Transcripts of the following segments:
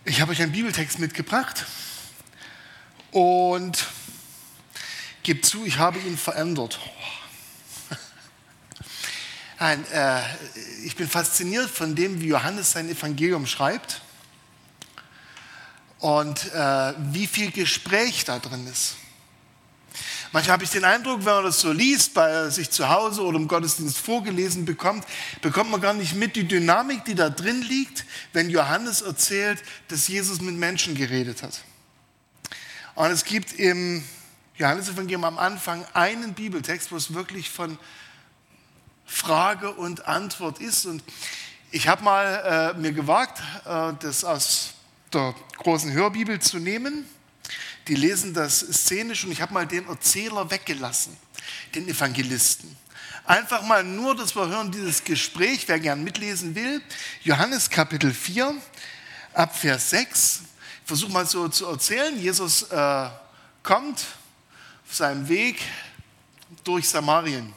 Ich habe euch einen Bibeltext mitgebracht und gebt zu, ich habe ihn verändert. Nein, ich bin fasziniert von dem, wie Johannes sein Evangelium schreibt und wie viel Gespräch da drin ist. Manchmal habe ich den Eindruck, wenn man das so liest, bei sich zu Hause oder im Gottesdienst vorgelesen bekommt man gar nicht mit die Dynamik, die da drin liegt, wenn Johannes erzählt, dass Jesus mit Menschen geredet hat. Und es gibt im Johannesevangelium am Anfang einen Bibeltext, wo es wirklich von Frage und Antwort ist. Und ich habe mal mir gewagt, das aus der großen Hörbibel zu nehmen. Die lesen das szenisch und ich habe mal den Erzähler weggelassen, den Evangelisten. Einfach mal nur, dass wir hören, dieses Gespräch, wer gern mitlesen will. Johannes Kapitel 4, ab Vers 6. Ich versuche mal so zu erzählen. Jesus kommt auf seinem Weg durch Samarien.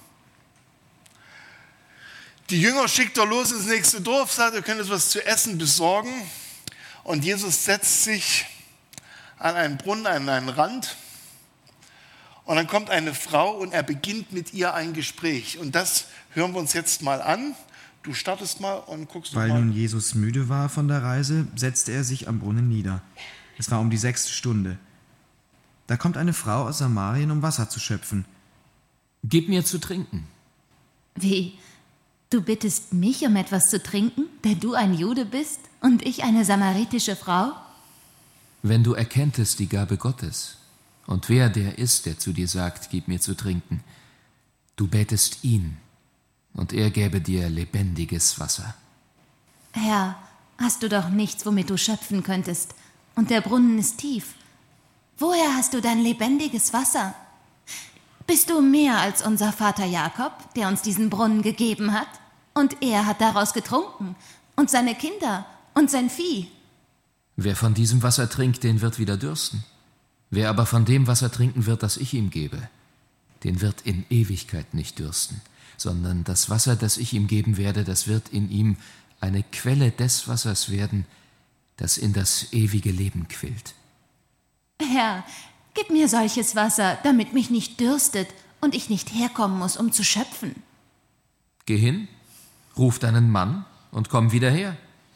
Die Jünger schickt er los ins nächste Dorf, sagt, ihr könnt uns was zu essen besorgen. Und Jesus setzt sich an einen Brunnen, an einen Rand. Und dann kommt eine Frau und er beginnt mit ihr ein Gespräch. Und das hören wir uns jetzt mal an. Du startest mal und guckst mal. Weil nun Jesus müde war von der Reise, setzte er sich am Brunnen nieder. Es war um die 6. Stunde. Da kommt eine Frau aus Samarien, um Wasser zu schöpfen. Gib mir zu trinken. Wie? Du bittest mich um etwas zu trinken, der du ein Jude bist und ich eine samaritische Frau? Wenn du erkenntest die Gabe Gottes und wer der ist, der zu dir sagt, gib mir zu trinken, du bätest ihn und er gäbe dir lebendiges Wasser. Herr, hast du doch nichts, womit du schöpfen könntest, und der Brunnen ist tief. Woher hast du dein lebendiges Wasser? Bist du mehr als unser Vater Jakob, der uns diesen Brunnen gegeben hat? Und er hat daraus getrunken, und seine Kinder und sein Vieh. Wer von diesem Wasser trinkt, den wird wieder dürsten. Wer aber von dem Wasser trinken wird, das ich ihm gebe, den wird in Ewigkeit nicht dürsten, sondern das Wasser, das ich ihm geben werde, das wird in ihm eine Quelle des Wassers werden, das in das ewige Leben quillt. Herr, gib mir solches Wasser, damit mich nicht dürstet und ich nicht herkommen muss, um zu schöpfen. Geh hin, ruf deinen Mann und komm wieder her.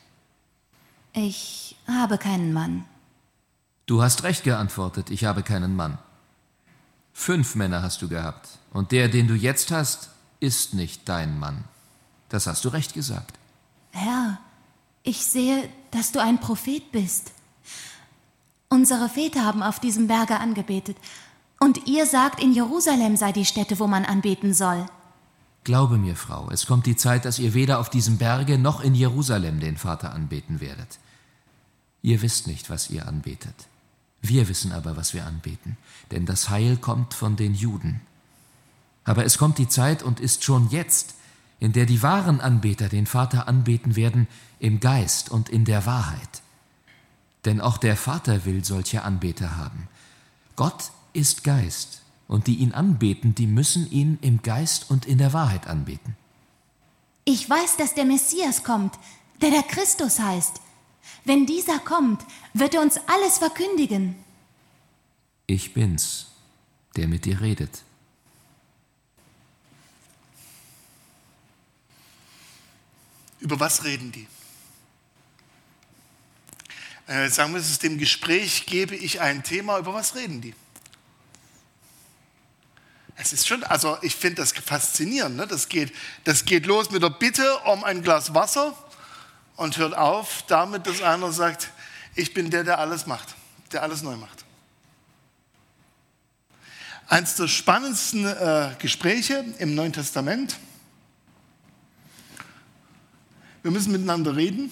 Ich habe keinen Mann. Du hast recht geantwortet, ich habe keinen Mann. 5 Männer hast du gehabt, und der, den du jetzt hast, ist nicht dein Mann. Das hast du recht gesagt. Herr, ich sehe, dass du ein Prophet bist. Unsere Väter haben auf diesem Berge angebetet, und ihr sagt, in Jerusalem sei die Stätte, wo man anbeten soll. Glaube mir, Frau, es kommt die Zeit, dass ihr weder auf diesem Berge noch in Jerusalem den Vater anbeten werdet. Ihr wisst nicht, was ihr anbetet. Wir wissen aber, was wir anbeten, denn das Heil kommt von den Juden. Aber es kommt die Zeit und ist schon jetzt, in der die wahren Anbeter den Vater anbeten werden, im Geist und in der Wahrheit. Denn auch der Vater will solche Anbeter haben. Gott ist Geist, und die ihn anbeten, die müssen ihn im Geist und in der Wahrheit anbeten. Ich weiß, dass der Messias kommt, der Christus heißt. Wenn dieser kommt, wird er uns alles verkündigen. Ich bin's, der mit dir redet. Über was reden die? Sagen wir, es ist dem Gespräch, gebe ich ein Thema, über was reden die? Es ist schon, also ich finde das faszinierend. Ne? Das geht los mit der Bitte um ein Glas Wasser und hört auf damit, dass einer sagt, ich bin der alles macht, der alles neu macht. Eines der spannendsten Gespräche im Neuen Testament. Wir müssen miteinander reden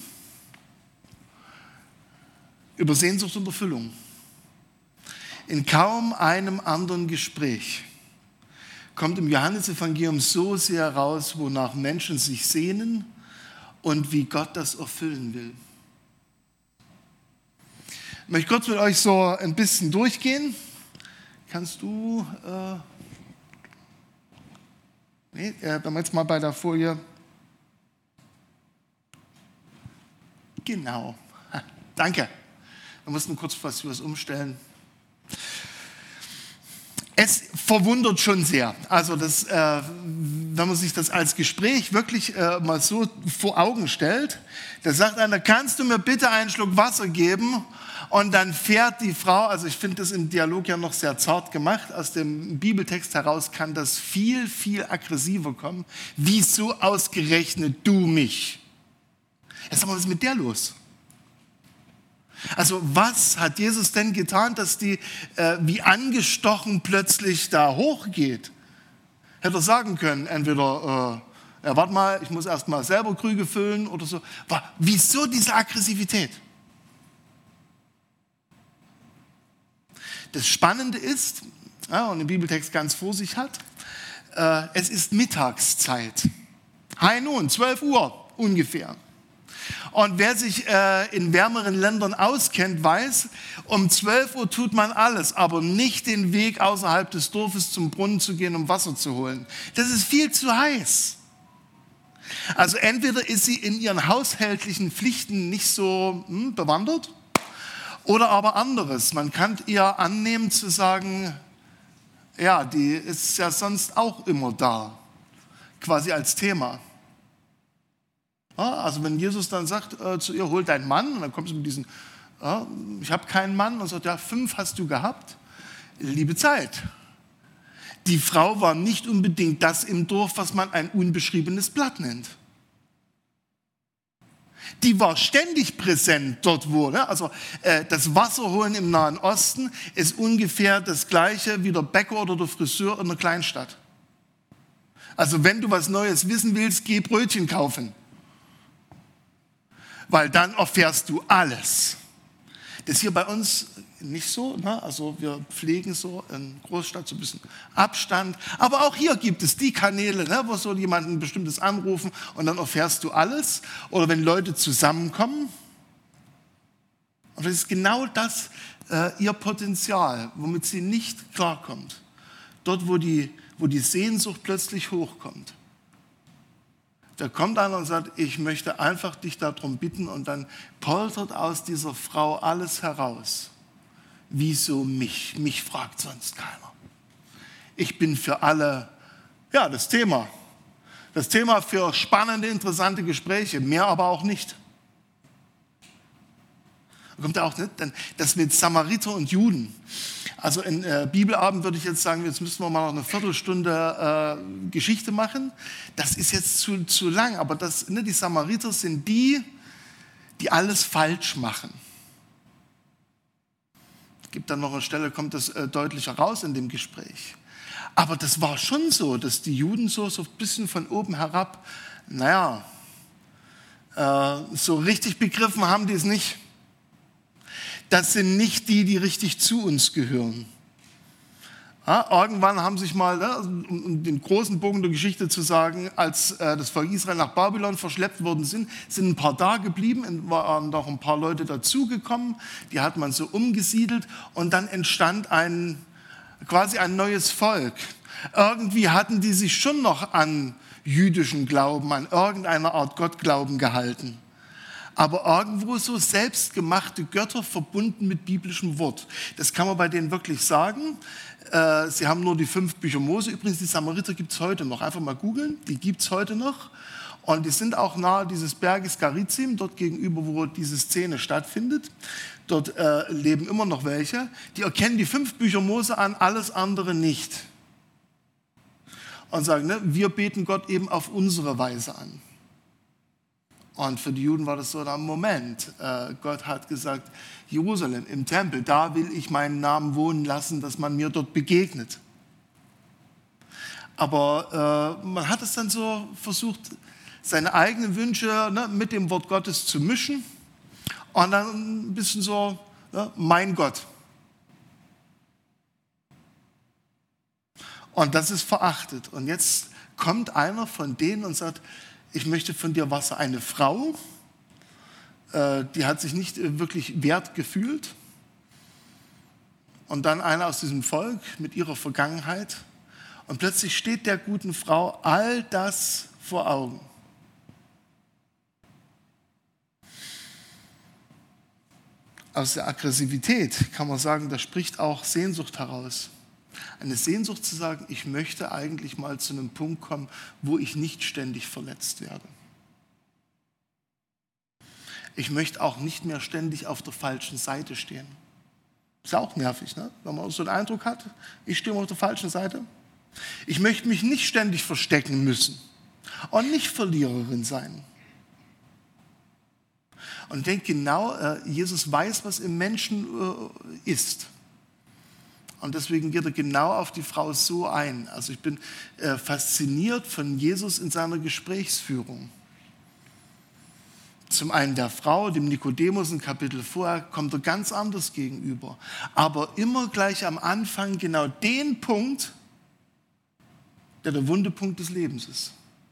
über Sehnsucht und Erfüllung. In kaum einem anderen Gespräch kommt im Johannesevangelium so sehr raus, wonach Menschen sich sehnen und wie Gott das erfüllen will. Ich möchte kurz mit euch so ein bisschen durchgehen. Kannst du, wenn wir jetzt mal bei der Folie, genau, danke. Wir mussten kurz was umstellen. Es verwundert schon sehr. Also wenn man sich das als Gespräch wirklich mal so vor Augen stellt, da sagt einer, kannst du mir bitte einen Schluck Wasser geben? Und dann fährt die Frau, also ich finde das im Dialog ja noch sehr zart gemacht, aus dem Bibeltext heraus kann das viel, viel aggressiver kommen. Wieso ausgerechnet du mich? Jetzt sag mal, was ist mit der los? Also was hat Jesus denn getan, dass die wie angestochen plötzlich da hochgeht? Hätte er sagen können, entweder, warte mal, ich muss erst mal selber Krüge füllen oder so. Wieso diese Aggressivität? Das Spannende ist, und den Bibeltext ganz vor sich hat, es ist Mittagszeit. High Noon, 12 Uhr ungefähr. Und wer sich in wärmeren Ländern auskennt, weiß, um 12 Uhr tut man alles, aber nicht den Weg außerhalb des Dorfes zum Brunnen zu gehen, um Wasser zu holen. Das ist viel zu heiß. Also entweder ist sie in ihren haushältlichen Pflichten nicht so bewandert, oder aber anderes. Man kann ihr annehmen zu sagen, ja, die ist ja sonst auch immer da, quasi als Thema. Ja, also wenn Jesus dann sagt zu ihr, hol deinen Mann, und dann kommt sie mit diesen, ich habe keinen Mann, und sagt, ja, 5 hast du gehabt, liebe Zeit. Die Frau war nicht unbedingt das im Dorf, was man ein unbeschriebenes Blatt nennt. Die war ständig präsent dort, wo, ne? Also das Wasserholen im Nahen Osten ist ungefähr das Gleiche wie der Bäcker oder der Friseur in einer Kleinstadt. Also wenn du was Neues wissen willst, geh Brötchen kaufen. Weil dann erfährst du alles. Das ist hier bei uns nicht so, ne? Also wir pflegen so in Großstadt so ein bisschen Abstand. Aber auch hier gibt es die Kanäle, ne, wo so jemanden Bestimmtes anrufen und dann erfährst du alles. Oder wenn Leute zusammenkommen. Und das ist genau das, ihr Potenzial, womit sie nicht klarkommt. Dort, wo die Sehnsucht plötzlich hochkommt. Da kommt einer und sagt, ich möchte einfach dich darum bitten, und dann poltert aus dieser Frau alles heraus. Wieso mich? Mich fragt sonst keiner. Ich bin für alle, ja, das Thema. Das Thema für spannende, interessante Gespräche, mehr aber auch nicht. Da kommt ja auch nicht, das mit Samariter und Juden. Also in Bibelabend würde ich jetzt sagen, jetzt müssen wir mal noch eine Viertelstunde Geschichte machen. Das ist jetzt zu lang, aber die Samariter sind die alles falsch machen. Es gibt dann noch eine Stelle, kommt das deutlicher raus in dem Gespräch. Aber das war schon so, dass die Juden so ein bisschen von oben herab, so richtig begriffen haben die es nicht. Das sind nicht die richtig zu uns gehören. Ja, irgendwann haben sich mal, um den großen Bogen der Geschichte zu sagen, als das Volk Israel nach Babylon verschleppt worden sind ein paar da geblieben, waren noch ein paar Leute dazugekommen, die hat man so umgesiedelt, und dann entstand quasi ein neues Volk. Irgendwie hatten die sich schon noch an jüdischen Glauben, an irgendeiner Art Gottglauben gehalten. Aber irgendwo so selbstgemachte Götter verbunden mit biblischem Wort. Das kann man bei denen wirklich sagen. Sie haben nur die 5 Bücher Mose. Übrigens, die Samariter gibt es heute noch. Einfach mal googeln, die gibt es heute noch. Und die sind auch nahe dieses Berges Garizim, dort gegenüber, wo diese Szene stattfindet. Dort leben immer noch welche. Die erkennen die 5 Bücher Mose an, alles andere nicht. Und sagen, ne, wir beten Gott eben auf unsere Weise an. Und für die Juden war das so, Moment, Gott hat gesagt, Jerusalem, im Tempel, da will ich meinen Namen wohnen lassen, dass man mir dort begegnet. Aber man hat es dann so versucht, seine eigenen Wünsche mit dem Wort Gottes zu mischen, und dann ein bisschen so, mein Gott. Und das ist verachtet. Und jetzt kommt einer von denen und sagt, ich möchte von dir Wasser. Eine Frau, die hat sich nicht wirklich wert gefühlt. Und dann einer aus diesem Volk mit ihrer Vergangenheit. Und plötzlich steht der guten Frau all das vor Augen. aus der Aggressivität kann man sagen, da spricht auch Sehnsucht heraus. Eine Sehnsucht zu sagen, ich möchte eigentlich mal zu einem Punkt kommen, wo ich nicht ständig verletzt werde. Ich möchte auch nicht mehr ständig auf der falschen Seite stehen. Ist ja auch nervig, ne? Wenn man so den Eindruck hat, ich stehe auf der falschen Seite. Ich möchte mich nicht ständig verstecken müssen und nicht Verliererin sein. Und ich denke genau, Jesus weiß, was im Menschen ist. Und deswegen geht er genau auf die Frau so ein. Also ich bin fasziniert von Jesus in seiner Gesprächsführung. Zum einen der Frau, dem Nikodemus ein Kapitel vorher, kommt er ganz anders gegenüber. Aber immer gleich am Anfang genau den Punkt, der Wundepunkt des Lebens ist.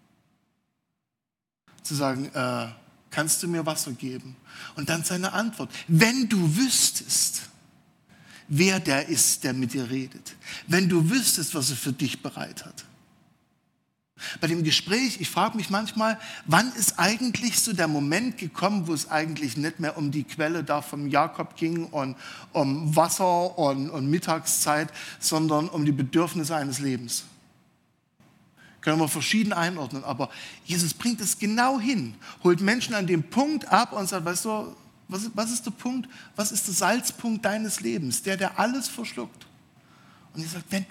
Zu sagen, kannst du mir Wasser geben? Und dann seine Antwort, wenn du wüsstest, wer der ist, der mit dir redet. Wenn du wüsstest, was er für dich bereit hat. Bei dem Gespräch, ich frage mich manchmal, wann ist eigentlich so der Moment gekommen, wo es eigentlich nicht mehr um die Quelle da vom Jakob ging und um Wasser und Mittagszeit, sondern um die Bedürfnisse eines Lebens. Können wir verschieden einordnen, aber Jesus bringt es genau hin, holt Menschen an dem Punkt ab und sagt, weißt du, was ist der Punkt, was ist der Salzpunkt deines Lebens, der alles verschluckt. Und er sagt, wenn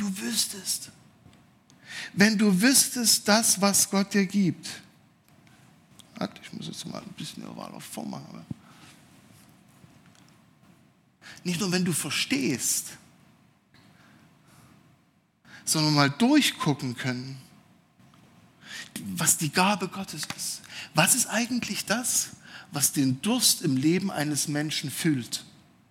du wüsstest das, was Gott dir gibt. Ich muss jetzt mal ein bisschen Oval auf vormachen. Nicht nur, wenn du verstehst, sondern mal durchgucken können, was die Gabe Gottes ist. Was ist eigentlich das, was den Durst im Leben eines Menschen füllt?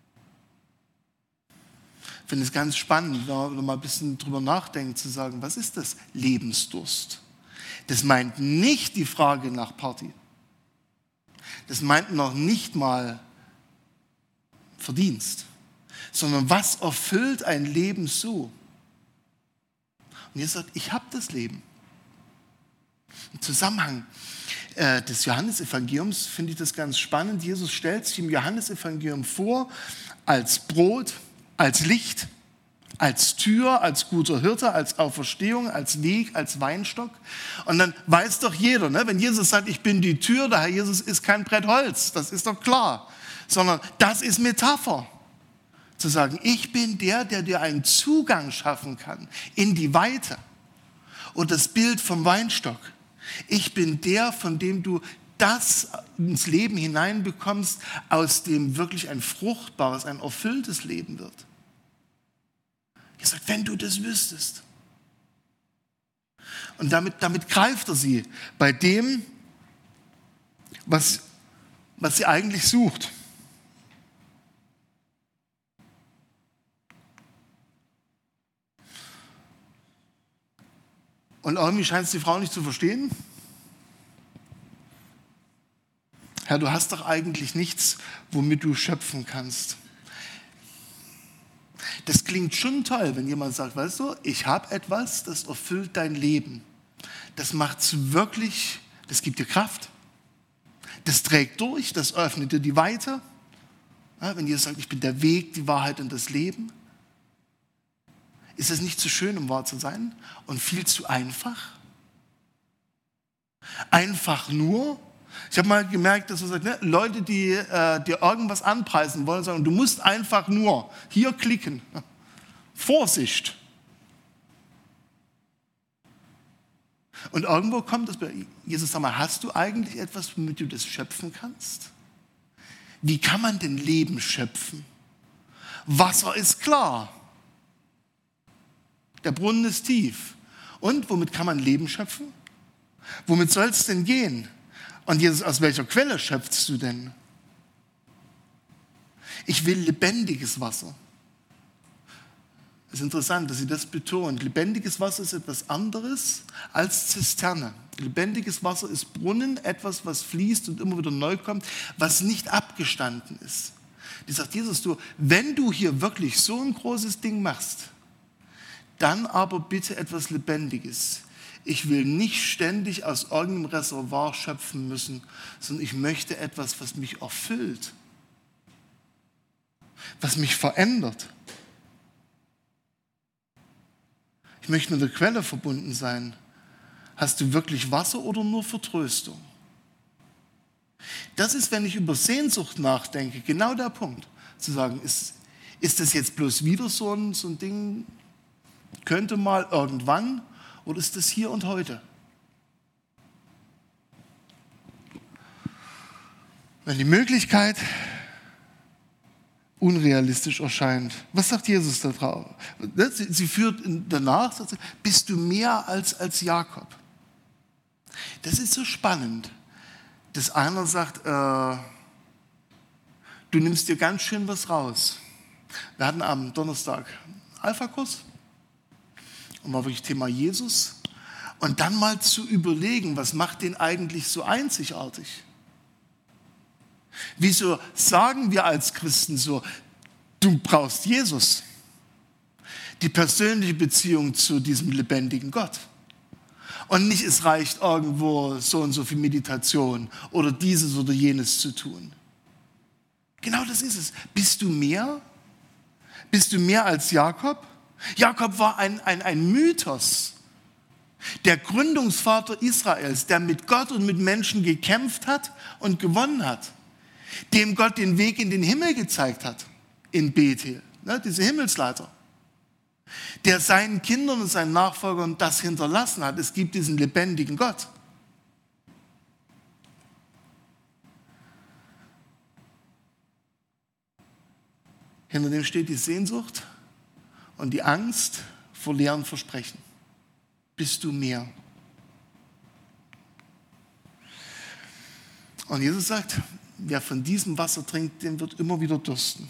Ich finde es ganz spannend, wenn man mal ein bisschen drüber nachdenkt, zu sagen, was ist das? Lebensdurst. Das meint nicht die Frage nach Party. Das meint noch nicht mal Verdienst, sondern was erfüllt ein Leben so? Und Jesus sagt, ich habe das Leben. Im Zusammenhang des Johannesevangeliums finde ich das ganz spannend. Jesus stellt sich im Johannesevangelium vor als Brot, als Licht, als Tür, als guter Hirte, als Auferstehung, als Weg, als Weinstock. Und dann weiß doch jeder, ne? Wenn Jesus sagt, ich bin die Tür, der Herr Jesus ist kein Brett Holz, das ist doch klar. Sondern das ist Metapher. Zu sagen, ich bin der dir einen Zugang schaffen kann in die Weite. Und das Bild vom Weinstock. Ich bin der, von dem du das ins Leben hineinbekommst, aus dem wirklich ein fruchtbares, ein erfülltes Leben wird. Er sagt, wenn du das wüsstest. Und damit greift er sie bei dem, was sie eigentlich sucht. Und irgendwie scheint es die Frau nicht zu verstehen. Herr, du hast doch eigentlich nichts, womit du schöpfen kannst. Das klingt schon toll, wenn jemand sagt, weißt du, ich habe etwas, das erfüllt dein Leben. Das macht's wirklich, das gibt dir Kraft. Das trägt durch, das öffnet dir die Weite. Ja, wenn Jesus sagt, ich bin der Weg, die Wahrheit und das Leben. Ist es nicht zu schön, um wahr zu sein? Und viel zu einfach? Einfach nur? Ich habe mal gemerkt, dass man sagt, ne, Leute, die dir irgendwas anpreisen wollen, sagen, du musst einfach nur hier klicken. Vorsicht. Und irgendwo kommt das bei Jesus, sag mal, hast du eigentlich etwas, womit du das schöpfen kannst? Wie kann man denn Leben schöpfen? Wasser ist klar. Der Brunnen ist tief. Und womit kann man Leben schöpfen? Womit soll es denn gehen? Und Jesus, aus welcher Quelle schöpfst du denn? Ich will lebendiges Wasser. Es ist interessant, dass sie das betont. Lebendiges Wasser ist etwas anderes als Zisterne. Lebendiges Wasser ist Brunnen, etwas, was fließt und immer wieder neu kommt, was nicht abgestanden ist. Die sagt Jesus, wenn du hier wirklich so ein großes Ding machst, dann aber bitte etwas Lebendiges. Ich will nicht ständig aus irgendeinem Reservoir schöpfen müssen, sondern ich möchte etwas, was mich erfüllt. was mich verändert. Ich möchte mit der Quelle verbunden sein. Hast du wirklich Wasser oder nur Vertröstung? Das ist, wenn ich über Sehnsucht nachdenke, genau der Punkt. Zu sagen, ist das jetzt bloß wieder so ein Ding, könnte mal irgendwann, oder ist das hier und heute? Wenn die Möglichkeit unrealistisch erscheint, was sagt Jesus da drauf? Sie führt danach, sagt sie, bist du mehr als Jakob? Das ist so spannend. Das einer sagt, du nimmst dir ganz schön was raus. Wir hatten am Donnerstag Alpha-Kurs und war wirklich Thema Jesus. Und dann mal zu überlegen, was macht den eigentlich so einzigartig? Wieso sagen wir als Christen so, du brauchst Jesus? Die persönliche Beziehung zu diesem lebendigen Gott. Und nicht, es reicht irgendwo so und so viel Meditation oder dieses oder jenes zu tun. Genau das ist es. Bist du mehr? Bist du mehr als Jakob? Jakob war ein Mythos. Der Gründungsvater Israels, der mit Gott und mit Menschen gekämpft hat und gewonnen hat. Dem Gott den Weg in den Himmel gezeigt hat, in Bethel, diese Himmelsleiter. Der seinen Kindern und seinen Nachfolgern das hinterlassen hat. Es gibt diesen lebendigen Gott. Hinter dem steht die Sehnsucht und die Angst vor leeren Versprechen. Bist du mehr? Und Jesus sagt, wer von diesem Wasser trinkt, dem wird immer wieder dursten.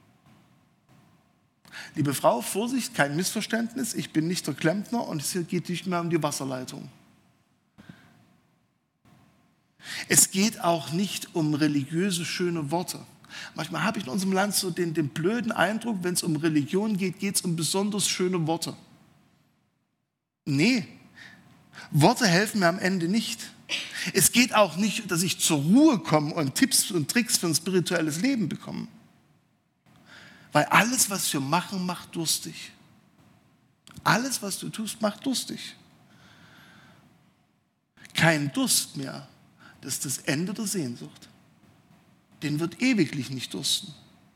Liebe Frau, Vorsicht, kein Missverständnis, ich bin nicht der Klempner und es geht nicht mehr um die Wasserleitung. Es geht auch nicht um religiöse, schöne Worte. Manchmal habe ich in unserem Land so den blöden Eindruck, wenn es um Religion geht, geht es um besonders schöne Worte. Nee, Worte helfen mir am Ende nicht. Es geht auch nicht, dass ich zur Ruhe komme und Tipps und Tricks für ein spirituelles Leben bekomme. Weil alles, was wir machen, macht durstig. Alles, was du tust, macht durstig. Kein Durst mehr, das ist das Ende der Sehnsucht. Den wird ewiglich nicht dursten.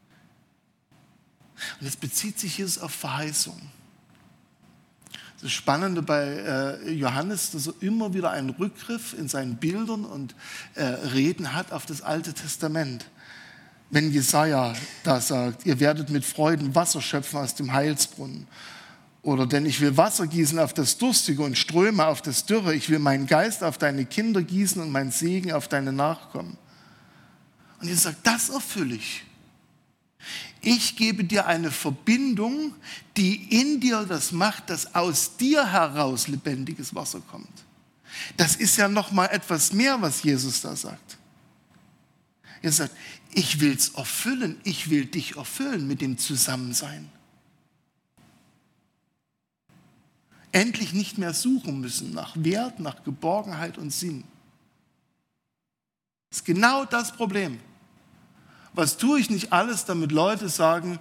Und jetzt bezieht sich Jesus auf Verheißung. Das Spannende bei Johannes, dass er immer wieder einen Rückgriff in seinen Bildern und Reden hat auf das Alte Testament. Wenn Jesaja da sagt, ihr werdet mit Freuden Wasser schöpfen aus dem Heilsbrunnen. Oder denn ich will Wasser gießen auf das Durstige und Ströme auf das Dürre. Ich will meinen Geist auf deine Kinder gießen und meinen Segen auf deine Nachkommen. Und Jesus sagt, das erfülle ich. Ich gebe dir eine Verbindung, die in dir das macht, dass aus dir heraus lebendiges Wasser kommt. Das ist ja noch mal etwas mehr, was Jesus da sagt. Er sagt, ich will es erfüllen, ich will dich erfüllen mit dem Zusammensein. Endlich nicht mehr suchen müssen nach Wert, nach Geborgenheit und Sinn. Das ist genau das Problem. Was tue ich nicht alles, damit Leute sagen,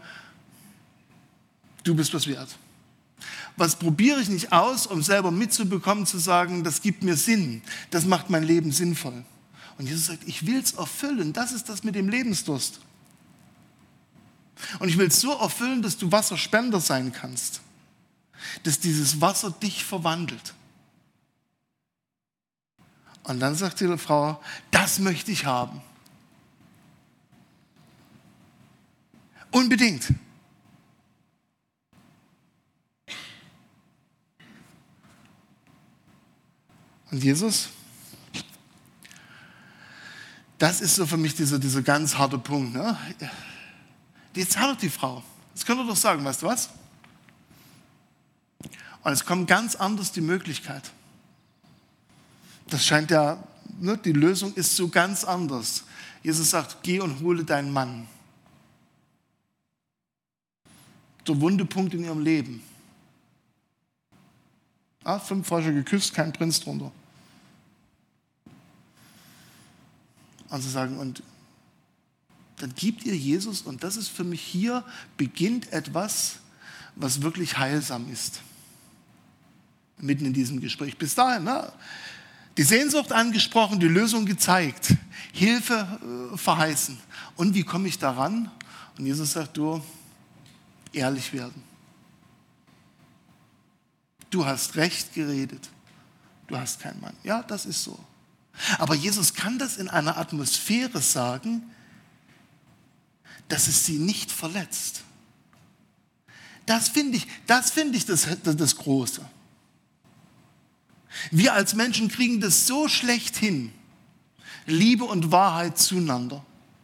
du bist was wert? Was probiere ich nicht aus, um selber mitzubekommen, zu sagen, das gibt mir Sinn, das macht mein Leben sinnvoll? Und Jesus sagt, ich will es erfüllen, das ist das mit dem Lebensdurst. Und ich will es so erfüllen, dass du Wasserspender sein kannst, dass dieses Wasser dich verwandelt. Und dann sagt die Frau, das möchte ich haben. Unbedingt. Und Jesus, das ist so für mich dieser ganz harte Punkt. Ne? Jetzt hat er die Frau. Jetzt könnt ihr doch sagen, weißt du was? Und es kommt ganz anders die Möglichkeit. Das scheint ja, ne, die Lösung ist so ganz anders. Jesus sagt, geh und hole deinen Mann. Der Wundepunkt in ihrem Leben. 5 Frösche geküsst, kein Prinz drunter. Und sie sagen, und dann gebt ihr Jesus, und das ist für mich hier, beginnt etwas, was wirklich heilsam ist. Mitten in diesem Gespräch. Bis dahin, ne? Die Sehnsucht angesprochen, die Lösung gezeigt, Hilfe verheißen. Und wie komme ich daran? Und Jesus sagt, du, ehrlich werden. Du hast recht geredet. Du hast keinen Mann. Ja, das ist so. Aber Jesus kann das in einer Atmosphäre sagen, dass es sie nicht verletzt. Das finde ich das Große. Wir als Menschen kriegen das so schlecht hin. Liebe und Wahrheit zueinander.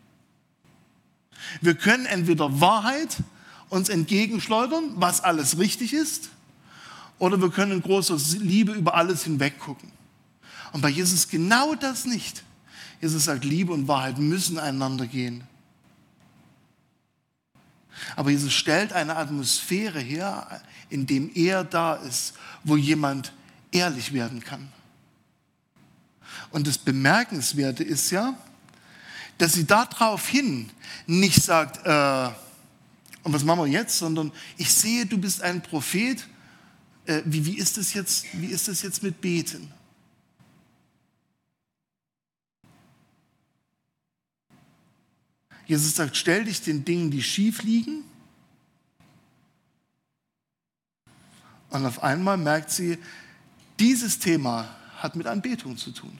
Wir können entweder Wahrheit uns entgegenschleudern, was alles richtig ist, oder wir können in großer Liebe über alles hinweg gucken. Und bei Jesus genau das nicht. Jesus sagt, Liebe und Wahrheit müssen einander gehen. Aber Jesus stellt eine Atmosphäre her, in dem er da ist, wo jemand ehrlich werden kann. Und das Bemerkenswerte ist ja, dass sie daraufhin nicht sagt, und was machen wir jetzt, sondern ich sehe, du bist ein Prophet, wie ist das jetzt mit Beten? Jesus sagt, stell dich den Dingen, die schief liegen. Und auf einmal merkt sie, dieses Thema hat mit Anbetung zu tun.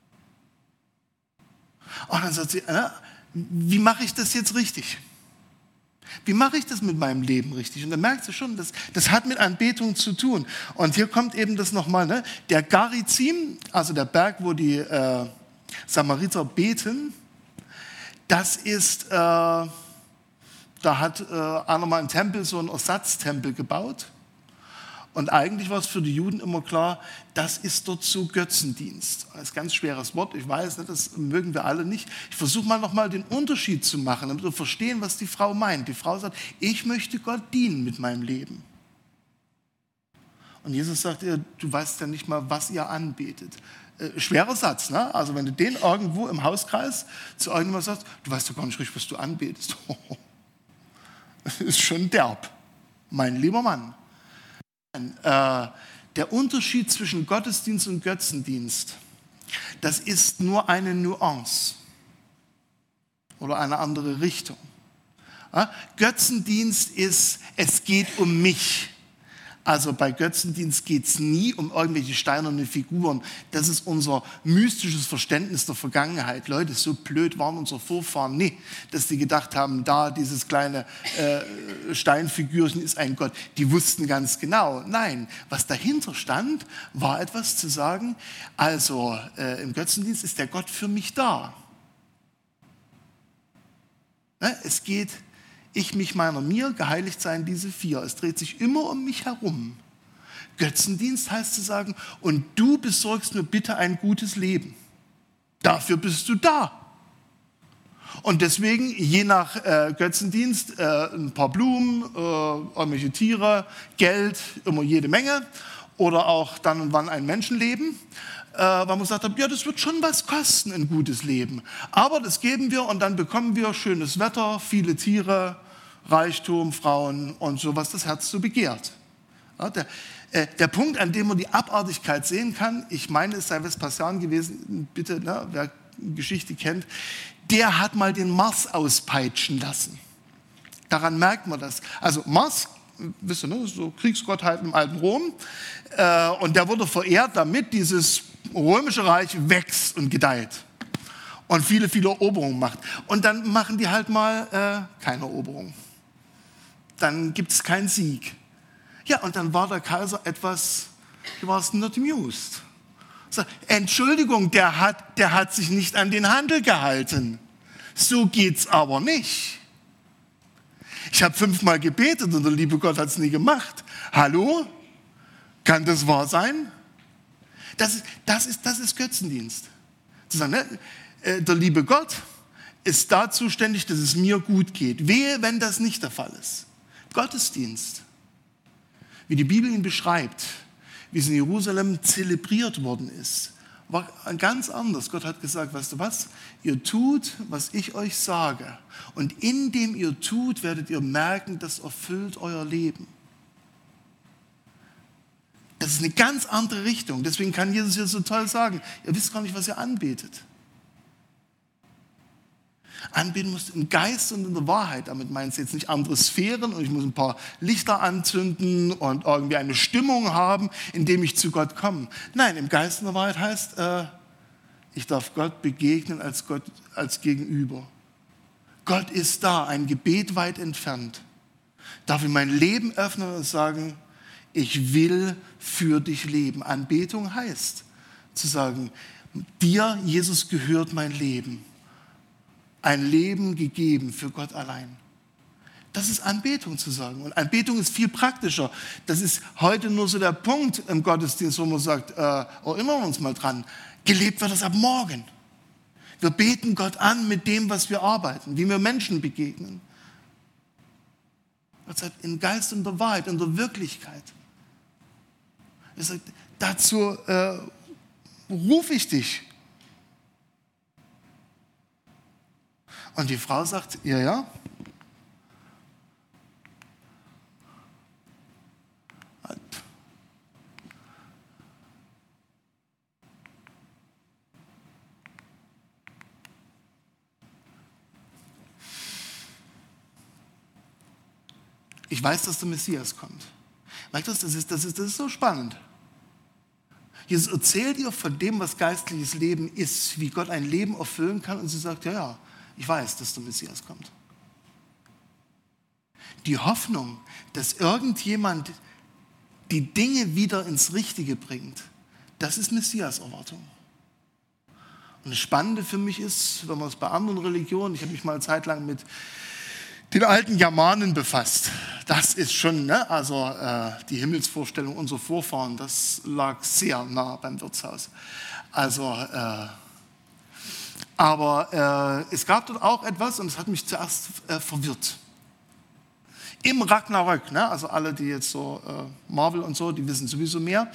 Und dann sagt sie, wie mache ich das jetzt richtig? Wie mache ich das mit meinem Leben richtig? Und dann merkt sie schon, das hat mit Anbetung zu tun. Und hier kommt eben das nochmal, ne? Der Garizim, also der Berg, wo die Samariter beten, das ist, da hat einer mal einen Tempel, so einen Ersatztempel gebaut. Und eigentlich war es für die Juden immer klar, das ist dort so Götzendienst. Das ist ein ganz schweres Wort, ich weiß, das mögen wir alle nicht. Ich versuche mal nochmal den Unterschied zu machen, damit wir verstehen, was die Frau meint. Die Frau sagt, ich möchte Gott dienen mit meinem Leben. Und Jesus sagt ihr, du weißt ja nicht mal, was ihr anbetet. Schwerer Satz, ne? Also wenn du den irgendwo im Hauskreis zu irgendjemandem sagst, du weißt ja gar nicht richtig, was du anbetest. Das ist schon derb, mein lieber Mann. Der Unterschied zwischen Gottesdienst und Götzendienst, das ist nur eine Nuance oder eine andere Richtung. Götzendienst ist, es geht um mich. Also bei Götzendienst geht es nie um irgendwelche steinerne Figuren. Das ist unser mystisches Verständnis der Vergangenheit. Leute, so blöd waren unsere Vorfahren nie, dass die gedacht haben, da dieses kleine Steinfigürchen ist ein Gott. Die wussten ganz genau, nein, was dahinter stand, war etwas zu sagen, also im Götzendienst ist der Gott für mich da. Es geht ich, mich, meiner, mir, geheiligt seien diese vier. Es dreht sich immer um mich herum. Götzendienst heißt zu sagen, und du besorgst mir bitte ein gutes Leben. Dafür bist du da. Und deswegen, je nach Götzendienst, ein paar Blumen, irgendwelche Tiere, Geld, immer jede Menge. Oder auch dann und wann ein Menschenleben. Weil man gesagt hat, ja, das wird schon was kosten, ein gutes Leben. Aber das geben wir und dann bekommen wir schönes Wetter, viele Tiere, Reichtum, Frauen und so, was das Herz so begehrt. Ja, der Punkt, an dem man die Abartigkeit sehen kann, ich meine, es sei Vespasian gewesen, bitte, ne, wer Geschichte kennt, der hat mal den Mars auspeitschen lassen. Daran merkt man das. Also Mars, wisst ihr, ne, so Kriegsgottheit im alten Rom, und der wurde verehrt, damit dieses römische Reich wächst und gedeiht und viele, viele Eroberungen macht. Und dann machen die halt mal keine Eroberung. Dann gibt es keinen Sieg. Ja, und dann war der Kaiser etwas, he was not amused. So, Entschuldigung, der hat sich nicht an den Handel gehalten. So geht's aber nicht. Ich habe 5-mal gebetet und der liebe Gott hat es nie gemacht. Hallo? Kann das wahr sein? Das ist Götzendienst. Zu sagen, ne? Der liebe Gott ist da zuständig, dass es mir gut geht. Wehe, wenn das nicht der Fall ist. Gottesdienst, wie die Bibel ihn beschreibt, wie es in Jerusalem zelebriert worden ist, war ganz anders. Gott hat gesagt, weißt du was? Ihr tut, was ich euch sage. Und indem ihr tut, werdet ihr merken, das erfüllt euer Leben. Das ist eine ganz andere Richtung. Deswegen kann Jesus hier so toll sagen, ihr wisst gar nicht, was ihr anbetet. Anbeten musst du im Geist und in der Wahrheit. Damit meinst du jetzt nicht andere Sphären und ich muss ein paar Lichter anzünden und irgendwie eine Stimmung haben, indem ich zu Gott komme. Nein, im Geist und der Wahrheit heißt, ich darf Gott begegnen als Gegenüber. Gott ist da, ein Gebet weit entfernt. Darf ich mein Leben öffnen und sagen, ich will für dich leben. Anbetung heißt zu sagen, dir, Jesus, gehört mein Leben. Ein Leben gegeben für Gott allein. Das ist Anbetung zu sagen. Und Anbetung ist viel praktischer. Das ist heute nur so der Punkt im Gottesdienst, wo man sagt, erinnern wir uns mal dran, gelebt wird das ab morgen. Wir beten Gott an mit dem, was wir arbeiten, wie wir Menschen begegnen. Gott sagt, in Geist und der Wahrheit, in der Wirklichkeit. Er sagt, dazu rufe ich dich. Und die Frau sagt, ja. Ich weiß, dass der Messias kommt. Merkt ihr, das ist so spannend. Jesus erzählt ihr von dem, was geistliches Leben ist, wie Gott ein Leben erfüllen kann. Und sie sagt, ja, ich weiß, dass der Messias kommt. Die Hoffnung, dass irgendjemand die Dinge wieder ins Richtige bringt, das ist Messias-Erwartung. Und das Spannende für mich ist, wenn man es bei anderen Religionen, ich habe mich mal eine Zeit lang mit den alten Germanen befasst. Das ist schon, die Himmelsvorstellung unserer Vorfahren, das lag sehr nah beim Wirtshaus. Aber es gab dort auch etwas, und es hat mich zuerst verwirrt. Im Ragnarök, also alle, die jetzt so Marvel und so, die wissen sowieso mehr,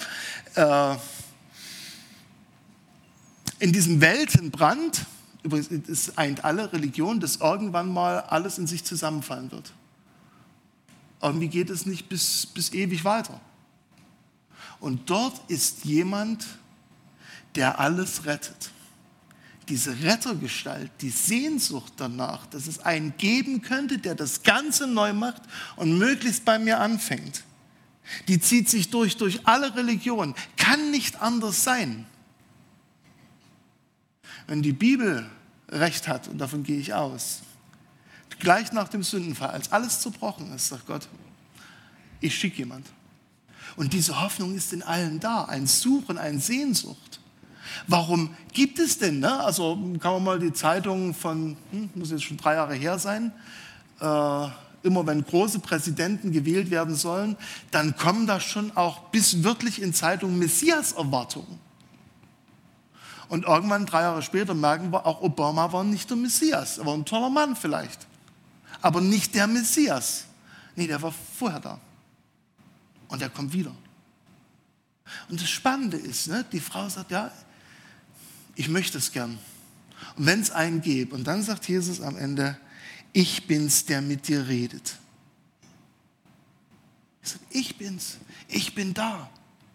in diesem Weltenbrand, übrigens, es eint alle Religionen, dass irgendwann mal alles in sich zusammenfallen wird. Irgendwie geht es nicht bis ewig weiter. Und dort ist jemand, der alles rettet. Diese Rettergestalt, die Sehnsucht danach, dass es einen geben könnte, der das Ganze neu macht und möglichst bei mir anfängt, die zieht sich durch alle Religionen, kann nicht anders sein. Wenn die Bibel recht hat, und davon gehe ich aus, gleich nach dem Sündenfall, als alles zerbrochen ist, sagt Gott, ich schicke jemand. Und diese Hoffnung ist in allen da, ein Suchen, eine Sehnsucht. Warum gibt es denn, also kann man mal die Zeitung von, muss jetzt schon 3 Jahre her sein, immer wenn große Präsidenten gewählt werden sollen, dann kommen da schon auch bis wirklich in Zeitungen Messias-Erwartungen. Und irgendwann 3 Jahre später merken wir, auch Obama war nicht der Messias. Er war ein toller Mann vielleicht, aber nicht der Messias. Nee, der war vorher da. Und er kommt wieder. Und das Spannende ist, die Frau sagt, ja, ich möchte es gern. Und wenn es einen gibt, und dann sagt Jesus am Ende, ich bin's, der mit dir redet. Er sagt, ich bin's, ich bin da.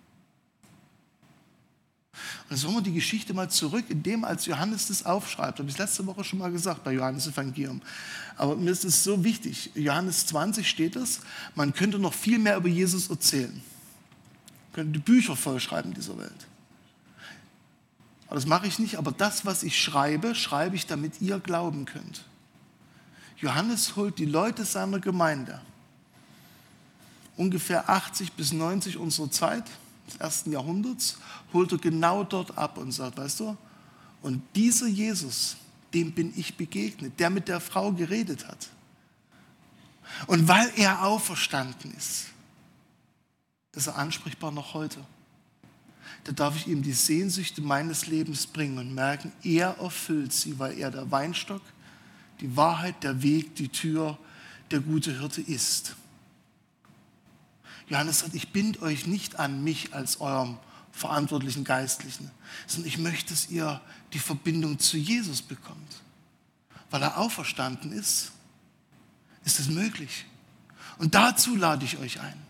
Und jetzt holen wir die Geschichte mal zurück, indem als Johannes das aufschreibt. Habe ich letzte Woche schon mal gesagt bei Johannes Evangelium. Aber mir ist es so wichtig. Johannes 20 steht es, man könnte noch viel mehr über Jesus erzählen. Man könnte Bücher vollschreiben in dieser Welt. Aber das mache ich nicht, aber das, was ich schreibe, schreibe ich, damit ihr glauben könnt. Johannes holt die Leute seiner Gemeinde, ungefähr 80 bis 90 unserer Zeit, des 1. Jahrhunderts, holt er genau dort ab und sagt, weißt du, und dieser Jesus, dem bin ich begegnet, der mit der Frau geredet hat. Und weil er auferstanden ist er ansprechbar noch heute. Da darf ich ihm die Sehnsüchte meines Lebens bringen und merken, er erfüllt sie, weil er der Weinstock, die Wahrheit, der Weg, die Tür, der gute Hirte ist. Johannes sagt, ich binde euch nicht an mich als eurem verantwortlichen Geistlichen, sondern ich möchte, dass ihr die Verbindung zu Jesus bekommt. Weil er auferstanden ist, ist es möglich. Und dazu lade ich euch ein.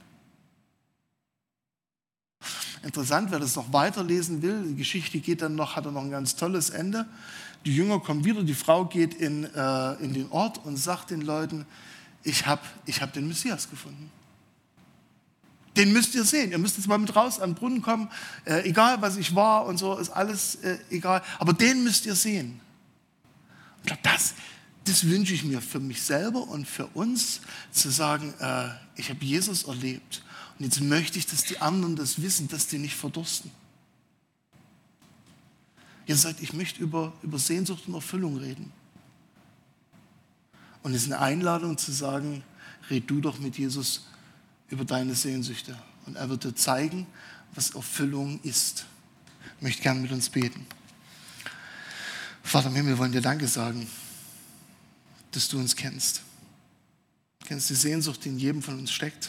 Interessant, wer das noch weiterlesen will, die Geschichte hat dann noch ein ganz tolles Ende. Die Jünger kommen wieder, die Frau geht in den Ort und sagt den Leuten, ich hab den Messias gefunden. Den müsst ihr sehen. Ihr müsst jetzt mal mit raus an den Brunnen kommen. Egal, was ich war und so, ist alles egal. Aber den müsst ihr sehen. Ich glaube, das wünsche ich mir für mich selber und für uns, zu sagen, ich habe Jesus erlebt. Und jetzt möchte ich, dass die anderen das wissen, dass die nicht verdursten. Ihr sagt, ich möchte über Sehnsucht und Erfüllung reden. Und es ist eine Einladung zu sagen, red du doch mit Jesus über deine Sehnsüchte. Und er wird dir zeigen, was Erfüllung ist. Ich möchte gerne mit uns beten. Vater im Himmel, wir wollen dir Danke sagen, dass du uns kennst. Du kennst die Sehnsucht, die in jedem von uns steckt.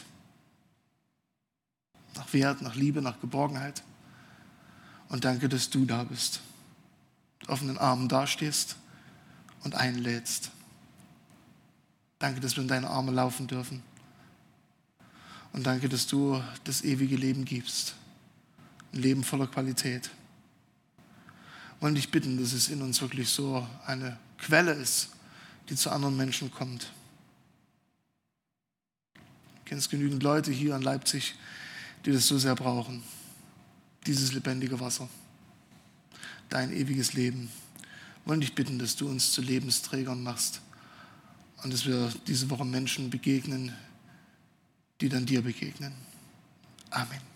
Nach Wert, nach Liebe, nach Geborgenheit. Und danke, dass du da bist. Mit offenen Armen dastehst und einlädst. Danke, dass wir in deine Arme laufen dürfen. Und danke, dass du das ewige Leben gibst. Ein Leben voller Qualität. Wir wollen dich bitten, dass es in uns wirklich so eine Quelle ist, die zu anderen Menschen kommt. Du kennst genügend Leute hier in Leipzig, die das so sehr brauchen. Dieses lebendige Wasser. Dein ewiges Leben. Wir wollen dich bitten, dass du uns zu Lebensträgern machst. Und dass wir diese Woche Menschen begegnen, die dann dir begegnen. Amen.